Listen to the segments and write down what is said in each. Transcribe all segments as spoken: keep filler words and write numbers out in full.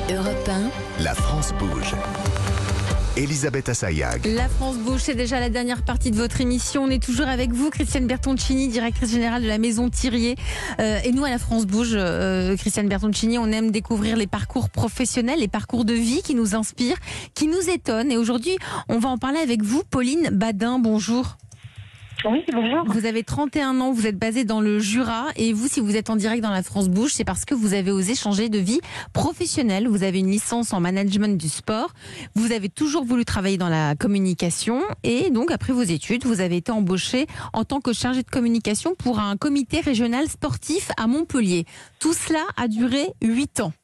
Europe un, La France bouge. Elisabeth Assayag. La France bouge, c'est déjà la dernière partie de votre émission. On est toujours avec vous, Christiane Bertoncini, directrice générale de la Maison Thirier. Euh, et nous, à la France bouge, euh, Christiane Bertoncini, on aime découvrir les parcours professionnels, les parcours de vie qui nous inspirent, qui nous étonnent. Et aujourd'hui, on va en parler avec vous, Pauline Badin. Bonjour. Oui, bonjour. Vous avez trente et un ans, vous êtes basée dans le Jura. Et vous, si vous êtes en direct dans la France bouge, c'est parce que vous avez osé changer de vie professionnelle. Vous avez une licence en management du sport. Vous avez toujours voulu travailler dans la communication. Et donc, après vos études, vous avez été embauchée en tant que chargée de communication pour un comité régional sportif à Montpellier. Tout cela a duré huit ans.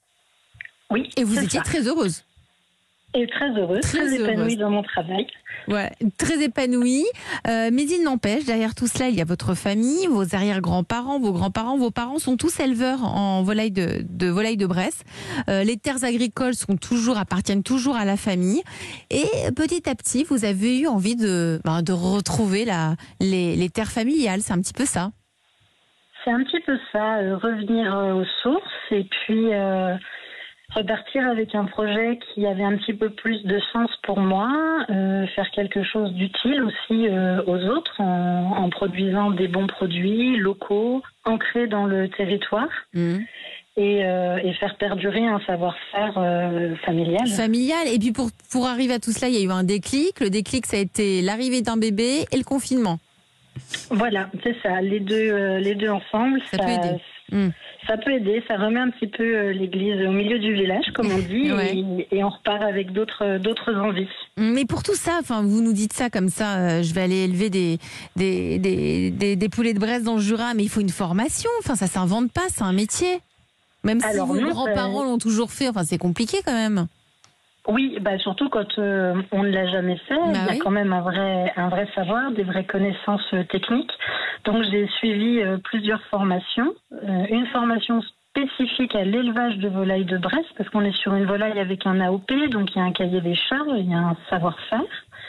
Oui. Et vous c'est étiez ça. très heureuse. Et très heureuse, Très très, épanouie heureuse. dans mon travail. Ouais, très épanouie. Euh, mais il n'empêche, derrière tout cela, il y a votre famille, vos arrière-grands-parents, vos grands-parents. Vos parents sont tous éleveurs en volaille de, de volaille de Bresse. Euh, les terres agricoles sont toujours, appartiennent toujours à la famille. Et petit à petit, vous avez eu envie de, ben, de retrouver la, les, les terres familiales. C'est un petit peu ça. C'est un petit peu ça, euh, revenir euh, aux sources et puis euh, repartir avec un projet qui avait un petit peu plus de sens pour moi, euh, faire quelque chose d'utile aussi euh, aux autres en, en produisant des bons produits locaux, ancrés dans le territoire. Mmh. Et, euh, et faire perdurer un savoir-faire euh, familial. Familial. Et puis pour, pour arriver à tout cela, il y a eu un déclic. Le déclic, ça a été l'arrivée d'un bébé et le confinement. Voilà, c'est ça, les deux, euh, les deux ensemble. Ça peut aider. Mmh. Ça peut aider, ça remet un petit peu euh, l'église au milieu du village, comme on dit, Ouais. et, et on repart avec d'autres, d'autres envies. Mais pour tout ça, enfin, vous nous dites ça comme ça, euh, je vais aller élever des, des, des, des, des poulets de Bresse dans le Jura, mais il faut une formation, enfin, ça s'invente pas, c'est un métier. Même si Alors vos non, grands-parents euh, l'ont toujours fait, enfin, c'est compliqué quand même. Oui, bah surtout quand euh, on ne l'a jamais fait, Bah il y a oui. quand même un vrai, un vrai savoir, des vraies connaissances euh, techniques. Donc j'ai suivi euh, plusieurs formations, euh, une formation spécifique à l'élevage de volailles de Bresse, parce qu'on est sur une volaille avec un A O P, donc il y a un cahier des charges, il y a un savoir-faire.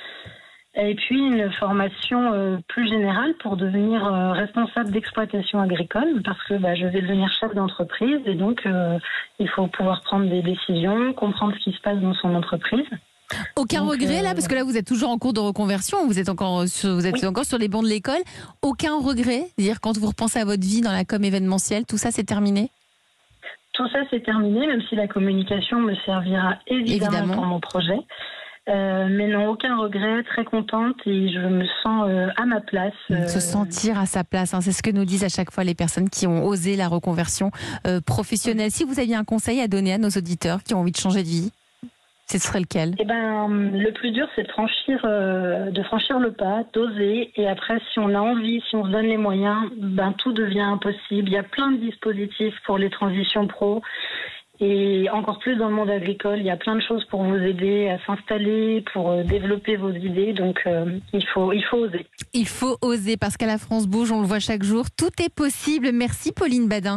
Et puis une formation euh, plus générale pour devenir euh, responsable d'exploitation agricole, parce que bah, je vais devenir chef d'entreprise et donc euh, il faut pouvoir prendre des décisions, comprendre ce qui se passe dans son entreprise. Aucun Donc, regret euh, là, parce que là vous êtes toujours en cours de reconversion, vous êtes encore sur, vous êtes Oui. encore sur les bancs de l'école. Aucun regret, dire quand vous repensez à votre vie dans la com événementielle, tout ça c'est terminé. Tout ça c'est terminé, même si la communication me servira évidemment, Évidemment. pour mon projet. Euh, mais non, aucun regret, très contente et je me sens euh, à ma place. euh, Se sentir à sa place, hein, c'est ce que nous disent à chaque fois les personnes qui ont osé la reconversion euh, professionnelle. Si vous aviez un conseil à donner à nos auditeurs qui ont envie de changer de vie, ce serait lequel? Eh ben, le plus dur, c'est de franchir, euh, de franchir le pas, d'oser. Et après, si on a envie, si on se donne les moyens, ben tout devient possible. Il y a plein de dispositifs pour les transitions pro. Et encore plus dans le monde agricole, il y a plein de choses pour vous aider à s'installer, pour euh, développer vos idées. Donc, euh, il faut, il faut oser. Il faut oser parce qu'à la France bouge, on le voit chaque jour, tout est possible. Merci Pauline Badin.